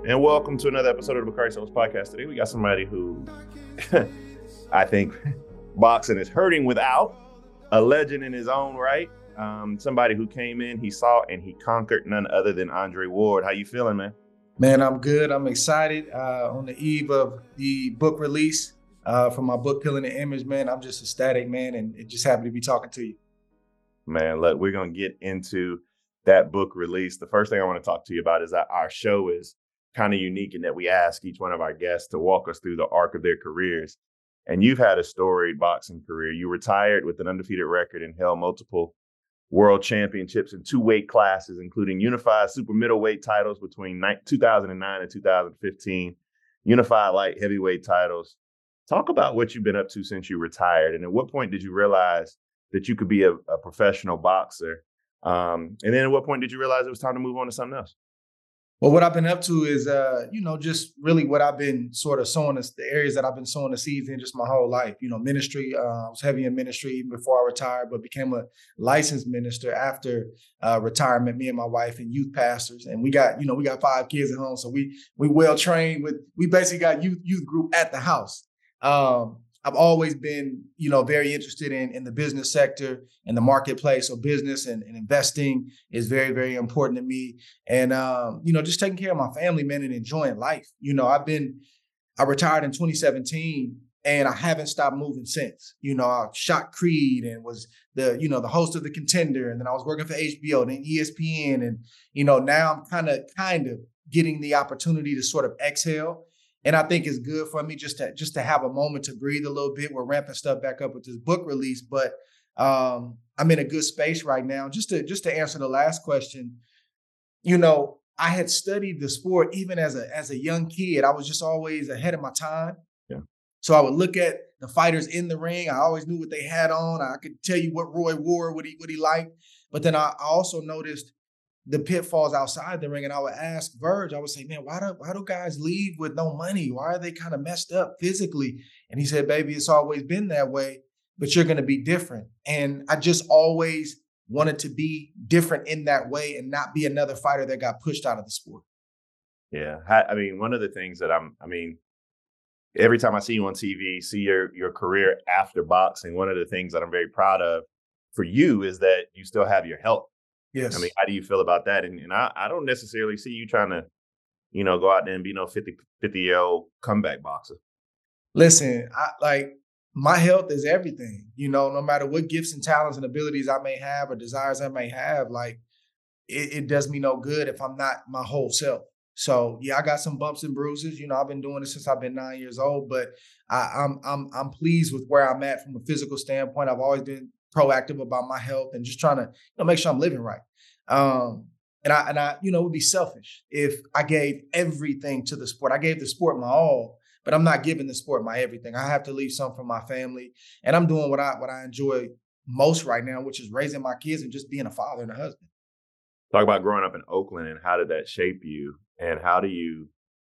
And welcome to another episode of the Bakari Sellers Podcast. Today, we got somebody who I think boxing is hurting without, a legend in his own right. Somebody who came in, he saw, and he conquered none other than Andre Ward. How you feeling, man? Man, I'm good. I'm excited on the eve of the book release for my book, Killing the Image, man. I'm just ecstatic, man, and just happy to be talking to you. Man, look, we're going to get into that book release. The first thing I want to talk to you about is that our show is kind of unique in that we ask each one of our guests to walk us through the arc of their careers. And you've had a storied boxing career. You retired with an undefeated record and held multiple world championships in two weight classes, including unified super middleweight titles between 2009 and 2015, unified light heavyweight titles. Talk about what you've been up to since you retired. And at what point did you realize that you could be a professional boxer? And then at what point did you realize it was time to move on to something else? Well, what I've been up to is, just really what I've been sort of sowing the areas that I've been sowing the seeds in just my whole life. Ministry. I was heavy in ministry even before I retired, but became a licensed minister after retirement. Me and my wife and youth pastors, and we got 5 kids at home, so we well trained with. We basically got youth group at the house. I've always been, very interested in the business sector and the marketplace. So business and investing is very, very important to me. And, just taking care of my family, man, and enjoying life. I retired in 2017 and I haven't stopped moving since. I shot Creed and was the host of The Contender. And then I was working for HBO, then ESPN. And, now I'm kind of getting the opportunity to sort of exhale. And I think it's good for me just to have a moment to breathe a little bit. We're ramping stuff back up with this book release, but I'm in a good space right now. Just to answer the last question, I had studied the sport even as a young kid. I was just always ahead of my time. Yeah. So I would look at the fighters in the ring. I always knew what they had on. I could tell you what Roy wore, what he liked. But then I also noticed the pitfalls outside the ring. And I would ask Verge, I would say, man, why do guys leave with no money? Why are they kind of messed up physically? And he said, baby, it's always been that way, but you're going to be different. And I just always wanted to be different in that way and not be another fighter that got pushed out of the sport. Yeah. One of the things that every time I see you on TV, see your career after boxing, one of the things that I'm very proud of for you is that you still have your health. Yes. How do you feel about that? And I don't necessarily see you trying to, go out there and be no 50-year-old comeback boxer. Listen, my health is everything. No matter what gifts and talents and abilities I may have or desires I may have, it does me no good if I'm not my whole self. So yeah, I got some bumps and bruises. I've been doing this since I've been 9 years old, but I'm pleased with where I'm at from a physical standpoint. I've always been proactive about my health and just trying to make sure I'm living right. And I would be selfish if I gave everything to the sport. I gave the sport my all, but I'm not giving the sport my everything. I have to leave some for my family, and I'm doing what I enjoy most right now, which is raising my kids and just being a father and a husband. Talk about growing up in Oakland and how did that shape you, and how do you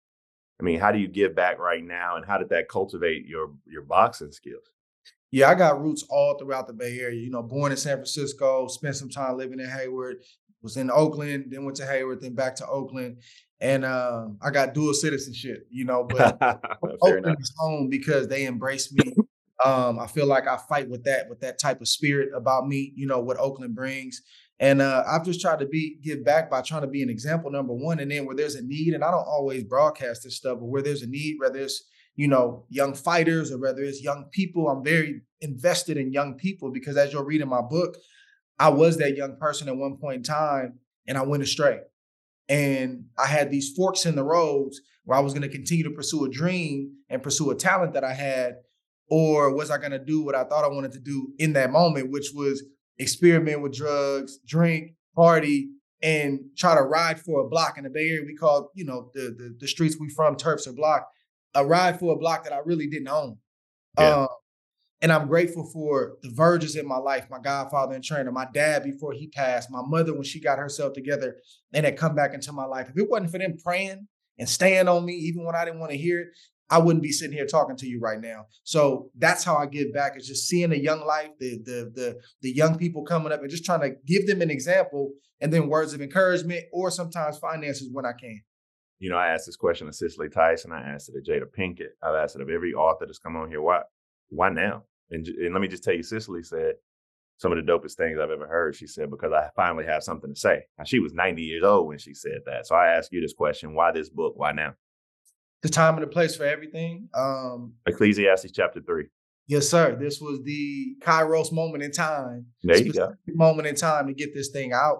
give back right now, and how did that cultivate your boxing skills? Yeah, I got roots all throughout the Bay Area. Born in San Francisco, spent some time living in Hayward, was in Oakland, then went to Hayward, then back to Oakland. And I got dual citizenship, but Oakland is home because they embrace me. I feel like I fight with that type of spirit about me, what Oakland brings. And I've just tried to give back by trying to be an example, number one. And then where there's a need, and I don't always broadcast this stuff, but where there's a need, whether it's young fighters or whether it's young people, I'm very invested in young people because as you'll read in my book, I was that young person at one point in time and I went astray. And I had these forks in the roads where I was going to continue to pursue a dream and pursue a talent that I had, or was I going to do what I thought I wanted to do in that moment, which was experiment with drugs, drink, party, and try to ride for a block in the Bay Area. We call, the streets we from, turfs or block. A ride for a block that I really didn't own. Yeah. And I'm grateful for the Verges in my life, my godfather and trainer, my dad before he passed, my mother when she got herself together and had come back into my life. If it wasn't for them praying and staying on me, even when I didn't want to hear it, I wouldn't be sitting here talking to you right now. So that's how I give back, is just seeing the young life, the young people coming up and just trying to give them an example and then words of encouragement or sometimes finances when I can. I asked this question of Cicely Tyson. I asked it of Jada Pinkett. I've asked it of every author that's come on here. Why now? And let me just tell you, Cicely said some of the dopest things I've ever heard. She said, because I finally have something to say. Now, she was 90 years old when she said that. So I ask you this question: why this book? Why now? The time and the place for everything. Ecclesiastes chapter 3. Yes, sir. This was the Kairos moment in time. There you go. Moment in time to get this thing out.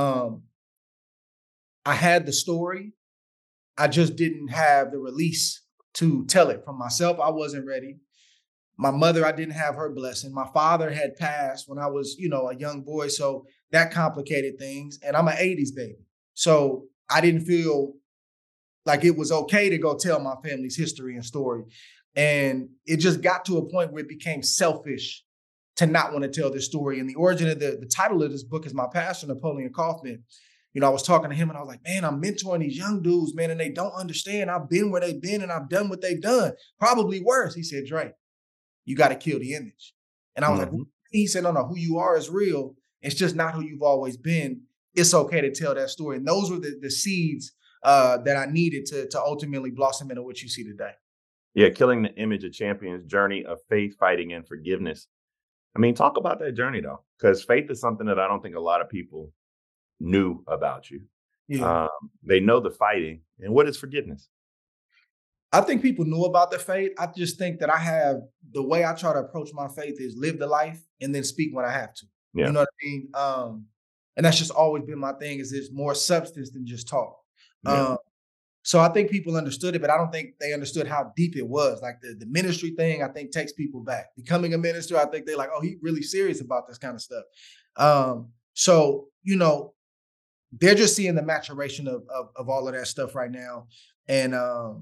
I had the story. I just didn't have the release to tell it. From myself, I wasn't ready. My mother, I didn't have her blessing. My father had passed when I was, a young boy. So that complicated things. And I'm an 80s baby. So I didn't feel like it was okay to go tell my family's history and story. And it just got to a point where it became selfish to not want to tell this story. And the origin of the title of this book is my pastor, Napoleon Kaufman. I was talking to him and I was like, man, I'm mentoring these young dudes, man, and they don't understand. I've been where they've been and I've done what they've done. Probably worse. He said, Dre, you got to kill the image. And I was like, he said, no, who you are is real. It's just not who you've always been. It's okay to tell that story. And those were the seeds that I needed to ultimately blossom into what you see today. Yeah, Killing the Image of Champions, Journey of Faith, Fighting, and Forgiveness. I mean, talk about that journey, though, because faith is something that I don't think a lot of people knew about you. Yeah. They know the fighting. And what is forgiveness? I think people knew about the faith. I just think that I have the way I try to approach my faith is live the life and then speak when I have to. Yeah. You know what I mean? And that's just always been my thing, is there's more substance than just talk. Yeah. So I think people understood it, but I don't think they understood how deep it was. Like the ministry thing, I think takes people back. Becoming a minister, I think they're like, oh, he's really serious about this kind of stuff. So, they're just seeing the maturation of all of that stuff right now. And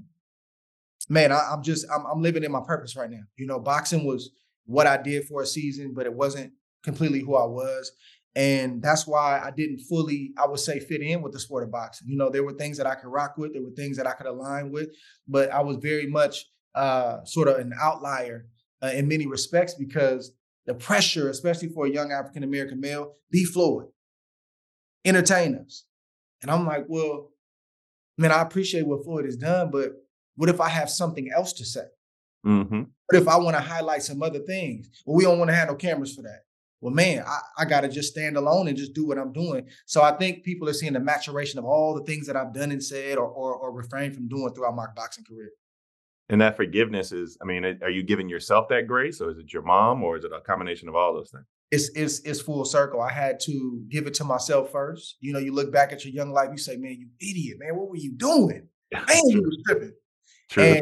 man, I'm living in my purpose right now. Boxing was what I did for a season, but it wasn't completely who I was. And that's why I didn't fully, I would say, fit in with the sport of boxing. There were things that I could rock with. There were things that I could align with, but I was very much sort of an outlier in many respects, because the pressure, especially for a young African-American male, be fluid, entertain us. And I'm like, well, man, I appreciate what Floyd has done, but what if I have something else to say? Mm-hmm. What if I want to highlight some other things? Well, we don't want to have no cameras for that. Well, man, I got to just stand alone and just do what I'm doing. So I think people are seeing the maturation of all the things that I've done and said or refrained from doing throughout my boxing career. And that forgiveness is, are you giving yourself that grace, or is it your mom, or is it a combination of all those things? It's full circle. I had to give it to myself first. You look back at your young life, you say, man, you idiot, man, what were you doing? Man, you was tripping. True. And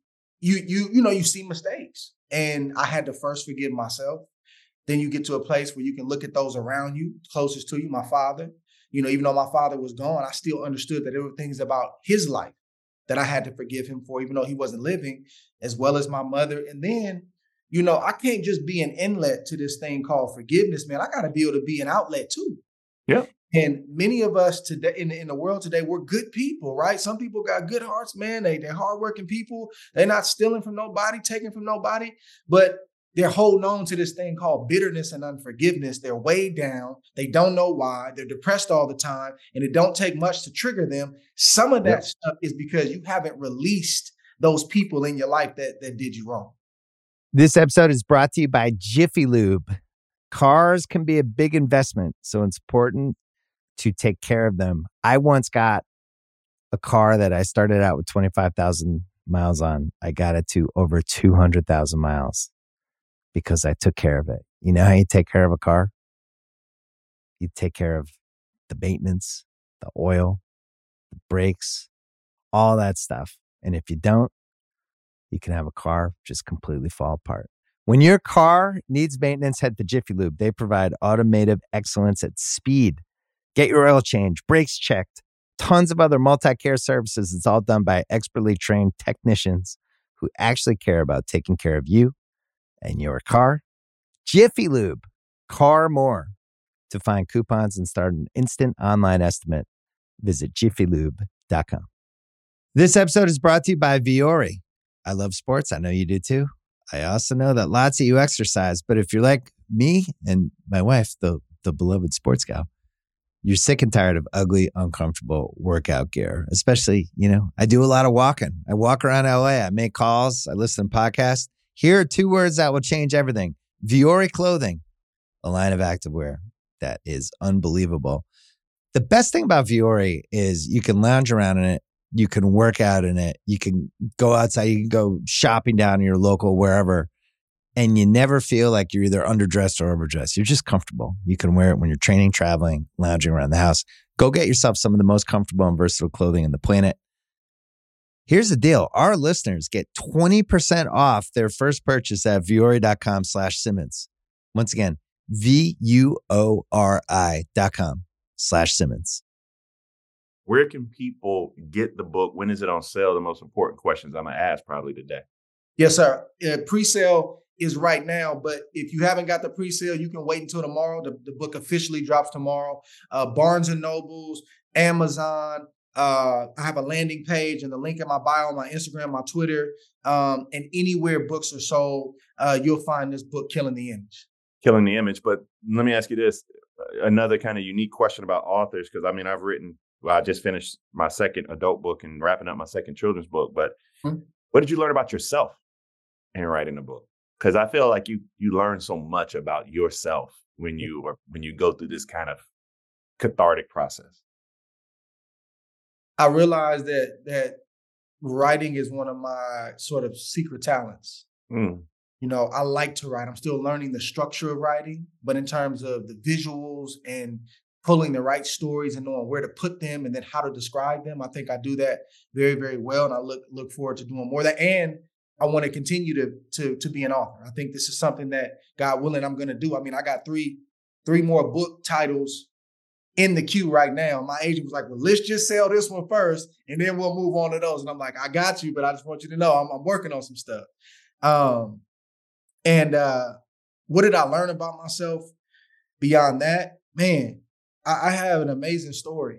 you see mistakes. And I had to first forgive myself. Then you get to a place where you can look at those around you, closest to you, my father. Even though my father was gone, I still understood that there were things about his life that I had to forgive him for, even though he wasn't living, as well as my mother. And then, I can't just be an inlet to this thing called forgiveness, man. I got to be able to be an outlet too. Yeah. And many of us today in the world today, we're good people, right? Some people got good hearts, man. They're hardworking people. They're not stealing from nobody, taking from nobody, but they're holding on to this thing called bitterness and unforgiveness. They're weighed down. They don't know why. They're depressed all the time, and it don't take much to trigger them. Some of that stuff is because you haven't released those people in your life that did you wrong. This episode is brought to you by Jiffy Lube. Cars can be a big investment, so it's important to take care of them. I once got a car that I started out with 25,000 miles on. I got it to over 200,000 miles. Because I took care of it. You know how you take care of a car? You take care of the maintenance, the oil, the brakes, all that stuff. And if you don't, you can have a car just completely fall apart. When your car needs maintenance, head to Jiffy Lube. They provide automotive excellence at speed. Get your oil change, brakes checked, tons of other multi-care services. It's all done by expertly trained technicians who actually care about taking care of you and your car. Jiffy Lube, car more. To find coupons and start an instant online estimate, visit jiffylube.com. This episode is brought to you by Viore. I love sports. I know you do too. I also know that lots of you exercise, but if you're like me and my wife, the beloved sports gal, You're sick and tired of ugly, uncomfortable workout gear, especially, I do a lot of walking. I walk around LA. I make calls. I listen to podcasts. Here are 2 words that will change everything. Vuori Clothing, a line of activewear that is unbelievable. The best thing about Vuori is you can lounge around in it. You can work out in it. You can go outside. You can go shopping down in your local wherever. And you never feel like you're either underdressed or overdressed. You're just comfortable. You can wear it when you're training, traveling, lounging around the house. Go get yourself some of the most comfortable and versatile clothing on the planet. Here's the deal. Our listeners get 20% off their first purchase at vuori.com/Simmons. Once again, VUORI.com/Simmons. Where can people get the book? When is it on sale? The most important questions I'm going to ask probably today. Yes, sir. Pre-sale is right now, but if you haven't got the pre-sale, you can wait until tomorrow. The book officially drops tomorrow. Barnes and Nobles, Amazon. I have a landing page and the link in my bio on my Instagram, my Twitter, and anywhere books are sold, you'll find this book, Killing the Image. Killing the Image. But let me ask you this, another kind of unique question about authors, because I just finished my second adult book and wrapping up my second children's book. But what did you learn about yourself in writing a book? Because I feel like you learn so much about yourself when you go through this kind of cathartic process. I realized that writing is one of my sort of secret talents. I like to write. I'm still learning the structure of writing, but in terms of the visuals and pulling the right stories and knowing where to put them and then how to describe them, I think I do that very, very well. And I look forward to doing more of that. And I want to continue to be an author. I think this is something that, God willing, I'm going to do. I mean, I got three more book titles in the queue right now. My agent was like, well, let's just sell this one first and then we'll move on to those. And I'm like, I got you, but I just want you to know I'm working on some stuff. What did I learn about myself beyond that? Man, I have an amazing story.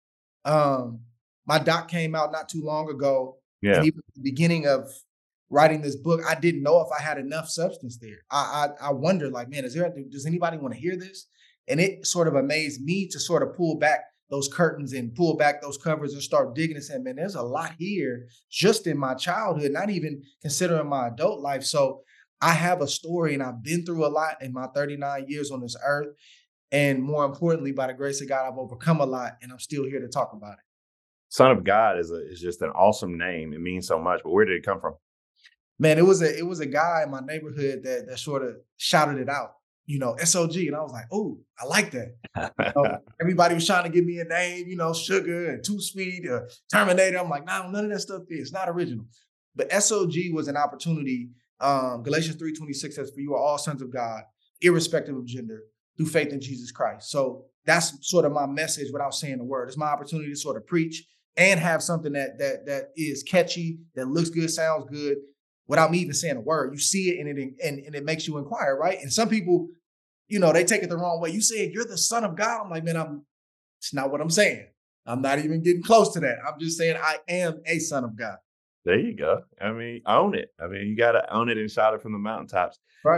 My doc came out not too long ago. Yeah. And even at the beginning of writing this book, I didn't know if I had enough substance there. I wondered, like, man, does anybody want to hear this? And it sort of amazed me to sort of pull back those curtains and pull back those covers and start digging and saying, man, there's a lot here just in my childhood, not even considering my adult life. So I have a story and I've been through a lot in my 39 years on this earth. And more importantly, by the grace of God, I've overcome a lot and I'm still here to talk about it. Son of God is just an awesome name. It means so much, but where did it come from? Man, it was a guy in my neighborhood that sort of shouted it out, SOG. And I was like, oh, I like that. Everybody was trying to give me a name, Sugar and Too Sweet, Terminator. I'm like, no, none of that stuff is not original. But SOG was an opportunity. Galatians 3:26 says, for you are all sons of God, irrespective of gender, through faith in Jesus Christ. So that's sort of my message without saying the word. It's my opportunity to sort of preach and have something that is catchy, that looks good, sounds good, without me even saying a word. You see it and it makes you inquire, right? And some people, they take it the wrong way. You say, you're the son of God. I'm like, man, it's not what I'm saying. I'm not even getting close to that. I'm just saying I am a son of God. There you go. I mean, own it. I mean, you got to own it and shout it from the mountaintops. Right.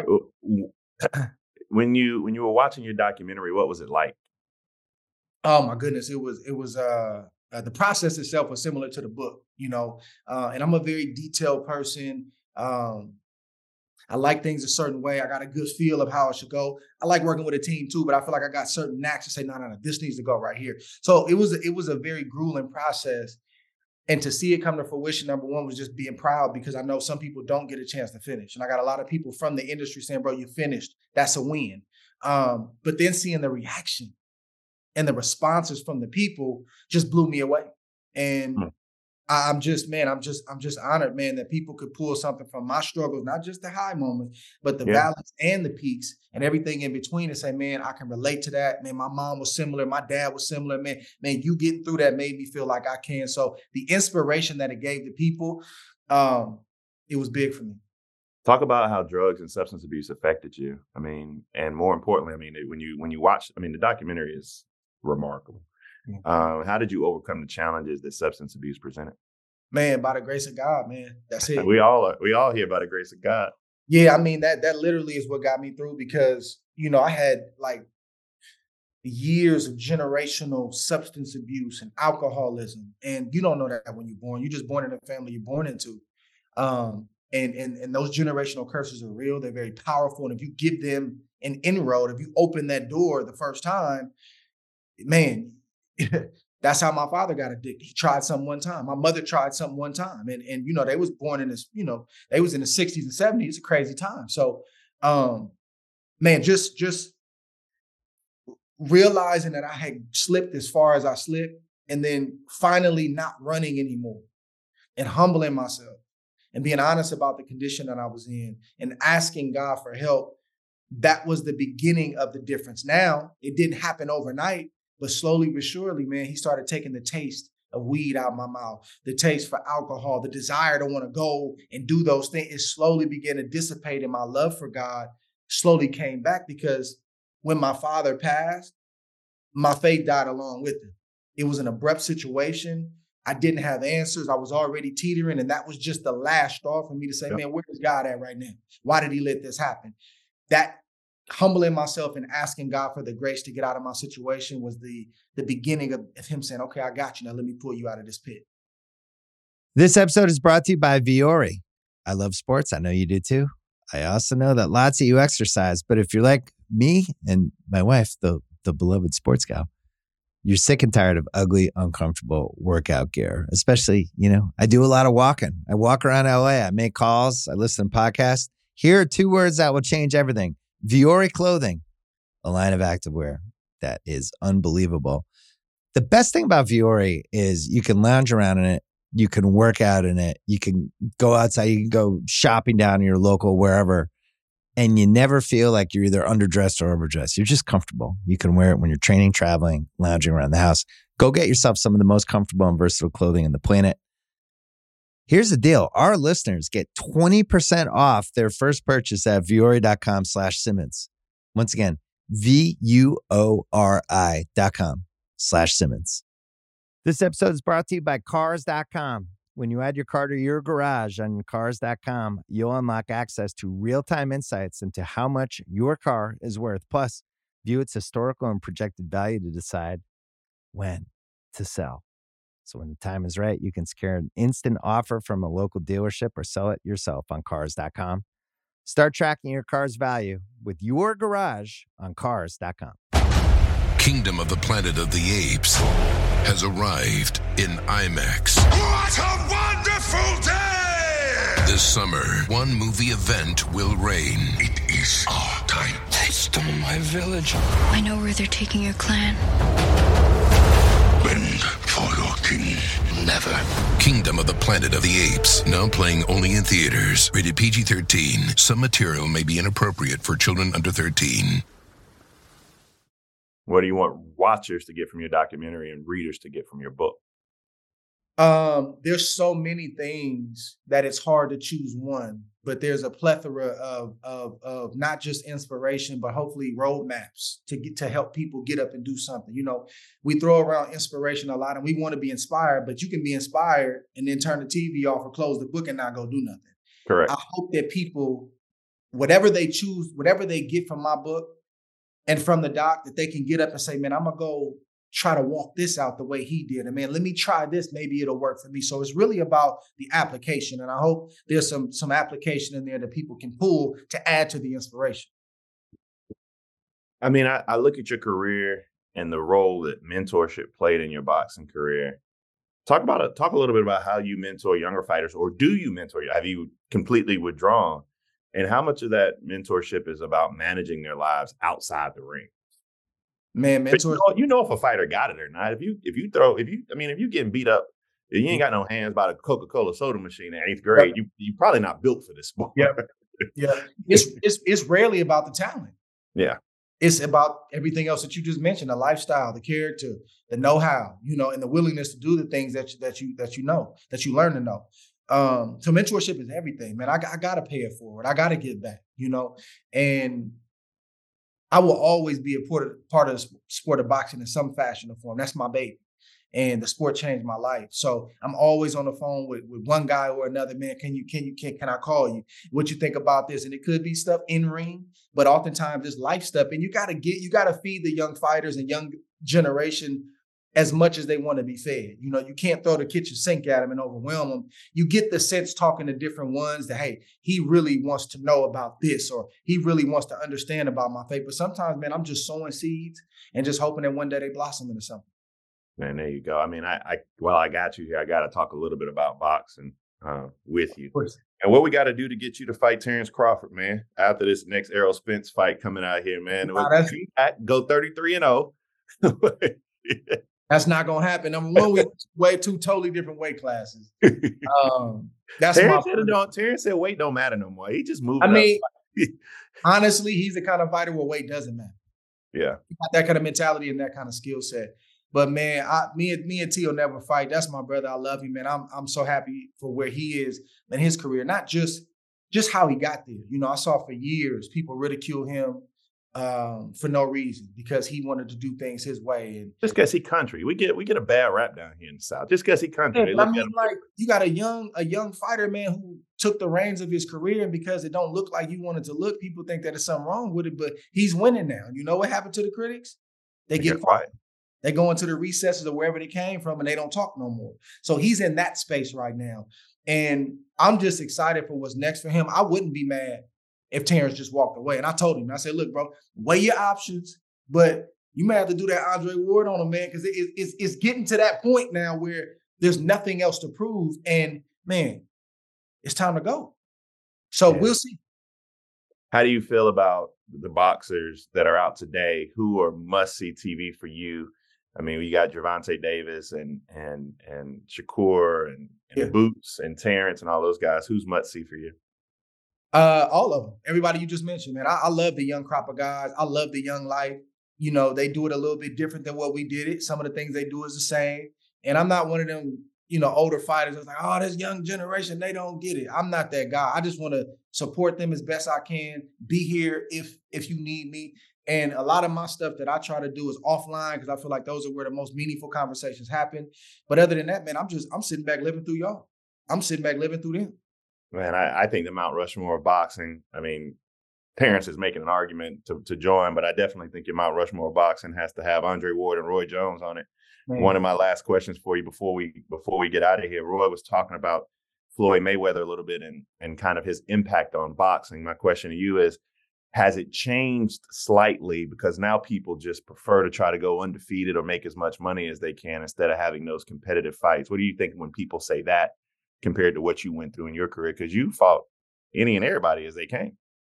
When you were watching your documentary, what was it like? Oh my goodness. It was the process itself was similar to the book, and I'm a very detailed person. I like things a certain way. I got a good feel of how it should go. I like working with a team too, but I feel like I got certain knacks to say, no, this needs to go right here. So it was a very grueling process. And to see it come to fruition, number one, was just being proud because I know some people don't get a chance to finish. And I got a lot of people from the industry saying, bro, you finished. That's a win. But then seeing the reaction and the responses from the people just blew me away. And I'm just honored, man, that people could pull something from my struggles, not just the high moments, but the valleys and the peaks and everything in between and say, man, I can relate to that. Man, my mom was similar. My dad was similar. Man, you getting through that made me feel like I can. So the inspiration that it gave the people, it was big for me. Talk about how drugs and substance abuse affected you. I mean, and more importantly, I mean, when you watch, I mean, the documentary is remarkable. How did you overcome the challenges that substance abuse presented? Man, by the grace of God, man. That's it. We all here by the grace of God. Yeah, I mean, that literally is what got me through because, I had years of generational substance abuse and alcoholism. And you don't know that when you're born. You're just born in a family you're born into. And those generational curses are real. They're very powerful. And if you give them an inroad, if you open that door the first time, man, that's how my father got addicted. He tried something one time. My mother tried something one time. And you know, they was born in this, you know, they was in the 60s and 70s. It's a crazy time. So man, just realizing that I had slipped as far as I slipped, and then finally not running anymore, and humbling myself and being honest about the condition that I was in and asking God for help. That was the beginning of the difference. Now, it didn't happen overnight, but slowly but surely, man, he started taking the taste of weed out of my mouth, the taste for alcohol, the desire to want to go and do those things. It slowly began to dissipate, and my love for God slowly came back, because when my father passed, my faith died along with him. It was an abrupt situation. I didn't have answers. I was already teetering, and that was just the last straw for me to say, man, where is God at right now? Why did he let this happen? That humbling myself and asking God for the grace to get out of my situation was the beginning of him saying, okay, I got you. Now let me pull you out of this pit. This episode is brought to you by Vuori. I love sports. I know you do too. I also know that lots of you exercise, but if you're like me and my wife, the beloved sports gal, you're sick and tired of ugly, uncomfortable workout gear. Especially, you know, I do a lot of walking. I walk around LA. I make calls. I listen to podcasts. Here are 2 words that will change everything. Vuori Clothing, a line of activewear that is unbelievable. The best thing about Vuori is you can lounge around in it. You can work out in it. You can go outside. You can go shopping down in your local wherever. And you never feel like you're either underdressed or overdressed. You're just comfortable. You can wear it when you're training, traveling, lounging around the house. Go get yourself some of the most comfortable and versatile clothing on the planet. Here's the deal. Our listeners get 20% off their first purchase at vuori.com/Simmons. Once again, VUORI.com/Simmons. This episode is brought to you by Cars.com. When you add your car to your garage on Cars.com, you'll unlock access to real-time insights into how much your car is worth. Plus, view its historical and projected value to decide when to sell. So when the time is right, you can secure an instant offer from a local dealership or sell it yourself on Cars.com. Start tracking your car's value with your garage on Cars.com. Kingdom of the Planet of the Apes has arrived in IMAX. What a wonderful day! This summer, one movie event will reign. It is our time. They stole my village. I know where they're taking your clan. Bend for your king. Never. Kingdom of the Planet of the Apes, now playing only in theaters. Rated PG-13. Some material may be inappropriate for children under 13. What do you want watchers to get from your documentary and readers to get from your book? There's so many things that it's hard to choose one, but there's a plethora of not just inspiration, but hopefully roadmaps to help people get up and do something. You know, we throw around inspiration a lot and we want to be inspired, but you can be inspired and then turn the TV off or close the book and not go do nothing. Correct. I hope that people, whatever they choose, whatever they get from my book and from the doc, that they can get up and say, man, I'm going to go try to walk this out the way he did. And man, let me try this. Maybe it'll work for me. So it's really about the application. And I hope there's some application in there that people can pull to add to the inspiration. I mean, I look at your career and the role that mentorship played in your boxing career. Talk a little bit about how you mentor younger fighters, or do you mentor? Have you completely withdrawn? And how much of that mentorship is about managing their lives outside the ring? Man, mentors. You know if a fighter got it or not. If you getting beat up, and you ain't got no hands by the Coca-Cola soda machine in 8th grade, you probably not built for this sport. Yeah. It's rarely about the talent. Yeah. It's about everything else that you just mentioned: the lifestyle, the character, the know-how, and the willingness to do the things that you learn to know. So mentorship is everything, man. I gotta pay it forward. I gotta give back, and I will always be a part of the sport of boxing in some fashion or form. That's my baby. And the sport changed my life. So I'm always on the phone with one guy or another. Man, can I call you? What you think about this? And it could be stuff in ring, but oftentimes it's life stuff. And you got to feed the young fighters and young generation as much as they want to be fed. You know, you can't throw the kitchen sink at them and overwhelm them. You get the sense talking to different ones that, hey, he really wants to know about this, or he really wants to understand about my faith. But sometimes, man, I'm just sowing seeds and just hoping that one day they blossom into something. Man, there you go. I mean, I got you here. I got to talk a little bit about boxing with you. And what we got to do to get you to fight Terrence Crawford, man, after this next Errol Spence fight coming out here, man. Go 33-0. That's not going to happen. Number one, we way two totally different weight classes. That's Terrence said weight don't matter no more. He just moving up. I mean, honestly, he's the kind of fighter where weight doesn't matter. Yeah. He got that kind of mentality and that kind of skill set. But man, me and T will never fight. That's my brother. I love him, man. I'm so happy for where he is in his career. Not just how he got there. You know, I saw for years people ridicule him for no reason because he wanted to do things his way. And just because he country, we get a bad rap down here in the South. Just because he country, I mean, like you got a young fighter, man, who took the reins of his career, and because it don't look like you wanted to look, people think that there's something wrong with it. But he's winning now. You know what happened to the critics? They get quiet. They go into the recesses of wherever they came from and they don't talk no more. So he's in that space right now. And I'm just excited for what's next for him. I wouldn't be mad if Terrence just walked away. And I told him, I said, look, bro, weigh your options, but you may have to do that Andre Ward on him, man, because it's getting to that point now where there's nothing else to prove. And, man, it's time to go. So We'll see. How do you feel about the boxers that are out today who are must-see TV for you? I mean, we got Gervonta Davis and Shakur and Boots and Terrence and all those guys. Who's must-see for you? All of them. Everybody you just mentioned, man. I love the young crop of guys. I love the young life. You know, they do it a little bit different than what we did it. Some of the things they do is the same. And I'm not one of them, you know, older fighters that's like, oh, this young generation, they don't get it. I'm not that guy. I just want to support them as best I can, be here if you need me. And a lot of my stuff that I try to do is offline because I feel like those are where the most meaningful conversations happen. But other than that, man, I'm sitting back living through y'all. I'm sitting back living through them. Man, I think the Mount Rushmore of boxing, I mean, Terrence is making an argument to join, but I definitely think your Mount Rushmore of boxing has to have Andre Ward and Roy Jones on it. Man. One of my last questions for you before we get out of here, Roy was talking about Floyd Mayweather a little bit and kind of his impact on boxing. My question to you is, has it changed slightly because now people just prefer to try to go undefeated or make as much money as they can instead of having those competitive fights? What do you think when people say that compared to what you went through in your career? Because you fought any and everybody as they came.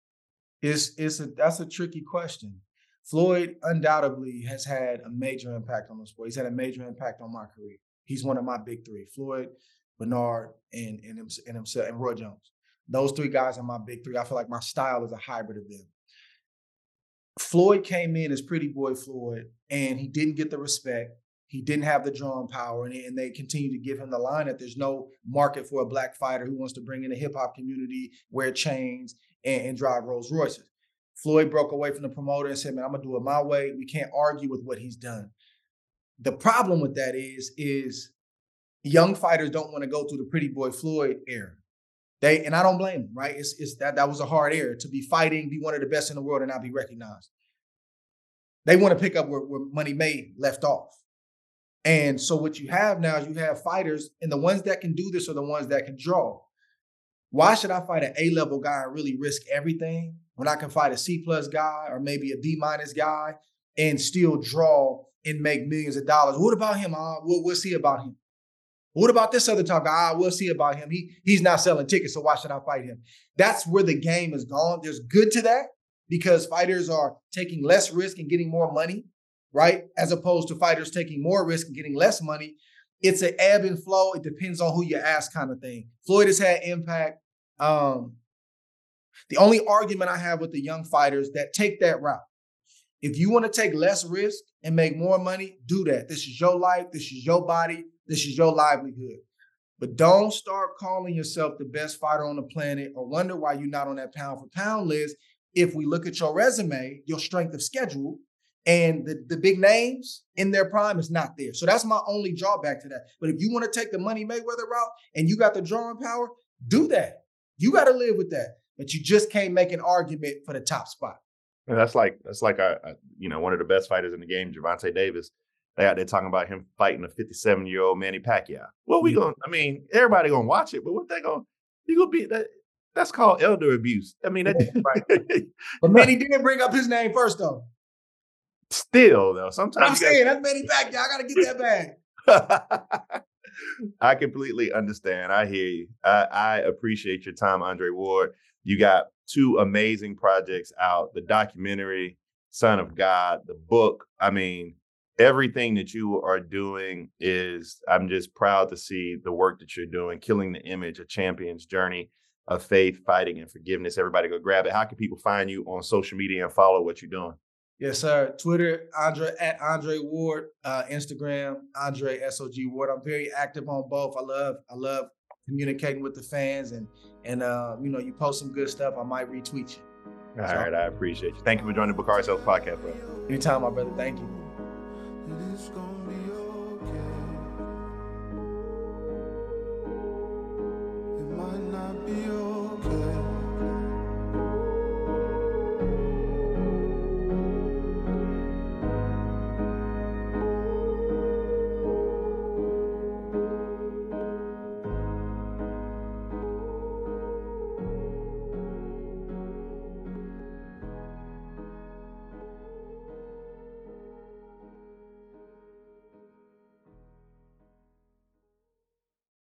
That's a tricky question. Floyd undoubtedly has had a major impact on the sport. He's had a major impact on my career. He's one of my big three: Floyd, Bernard, and himself, and Roy Jones. Those three guys are my big three. I feel like my style is a hybrid of them. Floyd came in as Pretty Boy Floyd, and he didn't get the respect. He didn't have the drawing power, and they continue to give him the line that there's no market for a black fighter who wants to bring in the hip-hop community, wear chains, and drive Rolls Royces. Floyd broke away from the promoter and said, man, I'm going to do it my way. We can't argue with what he's done. The problem with that is young fighters don't want to go through the Pretty Boy Floyd era. And I don't blame them, right? It's that was a hard era to be fighting, be one of the best in the world, and not be recognized. They want to pick up where Money Made left off. And so what you have now is you have fighters, and the ones that can do this are the ones that can draw. Why should I fight an A-level guy and really risk everything when I can fight a C+ guy or maybe a B- guy and still draw and make millions of dollars? What about him? We'll see about him. What about this other top guy? We'll see about him. He's not selling tickets, so why should I fight him? That's where the game is gone. There's good to that because fighters are taking less risk and getting more money, right? As opposed to fighters taking more risk and getting less money. It's an ebb and flow. It depends on who you ask kind of thing. Floyd has had impact. The only argument I have with the young fighters that take that route, if you want to take less risk and make more money, do that. This is your life. This is your body. This is your livelihood. But don't start calling yourself the best fighter on the planet or wonder why you're not on that pound for pound list. If we look at your resume, your strength of schedule, And the big names in their prime is not there. So that's my only drawback to that. But if you want to take the Money Mayweather route and you got the drawing power, do that. You got to live with that. But you just can't make an argument for the top spot. And that's like one of the best fighters in the game, Gervonta Davis. They out there talking about him fighting a 57-year-old Manny Pacquiao. Well, everybody gonna watch it, but what they gonna? You gonna be that? That's called elder abuse. I mean, right. But Manny didn't bring up his name first, though. Still, though, sometimes I'm saying that's Manny Pacquiao. I gotta get that bag. I completely understand. I hear you. I appreciate your time, Andre Ward. You got 2 amazing projects out: the documentary, Son of God, the book. I mean, everything that you are doing I'm just proud to see the work that you're doing, killing the image, a champion's journey of faith, fighting, and forgiveness. Everybody go grab it. How can people find you on social media and follow what you're doing? Yes, sir. Twitter, at Andre Ward, Instagram, Andre SOG Ward. I'm very active on both. I love communicating with the fans and you post some good stuff. I might retweet you. All right, I appreciate you. Thank you for joining the Bakari Sells podcast, bro. Anytime, my brother. Thank you. It is gonna be